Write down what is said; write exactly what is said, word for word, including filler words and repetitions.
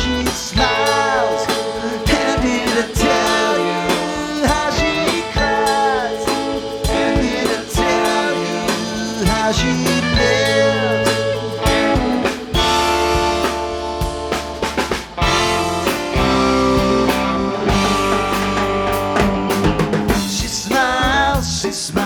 she smiles, and did I tell you how she cries, and did I tell you how she